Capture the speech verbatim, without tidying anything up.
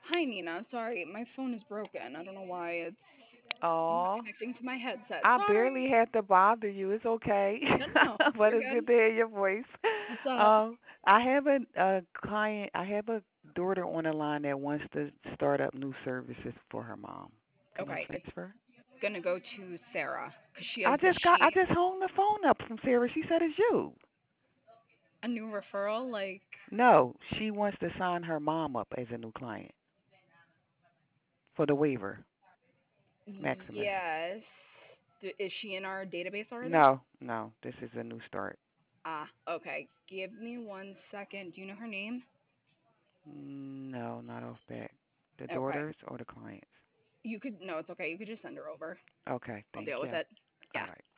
Hi, Nina. Sorry, my phone is broken. I don't know why it's not Oh, connecting to my headset. I Sorry. barely had to bother you. It's okay. No, no, no. But You're it's good. good to hear your voice. What's up? Um, I have a, a client, I have a daughter on the line that wants to start up new services for her mom. Can I Okay, it's transfer? gonna go to Sarah because she has I the just got, I sheet. just hung the phone up from Sarah. She said it's you. A new referral, like, No, she wants to sign her mom up as a new client for the waiver, Maximus. yes. D- is she in our database already? No, no, this is a new start. Ah, okay. Give me one second. Do you know her name? Mm, no, not off back. The Okay. daughters or the clients? You could, no, it's okay. You could just send her over. Okay, I'll thank deal with you. it. All Yeah. right.